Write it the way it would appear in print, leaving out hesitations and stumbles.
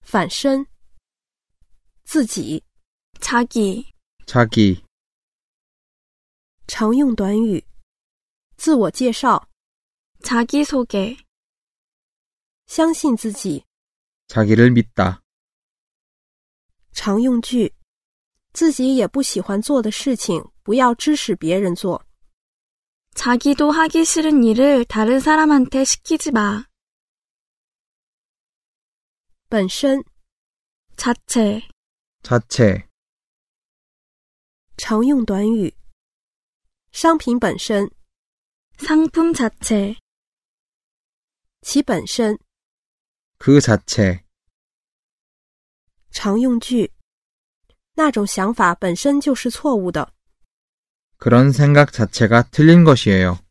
反身自己 자기, 자기, 常用短语自我介绍 자기소개, 相信自己 자기를 믿다. 常用句自己也不喜欢做的事情不要指使别人做 자기도 하기 싫은 일을 다른 사람한테 시키지 마. 本身 자체, 자체, 常用短语商品本身 상품 자체, 其本身 그 자체, 常用句那种想法本身就是错误的 그런 생각 자체가 틀린 것이에요.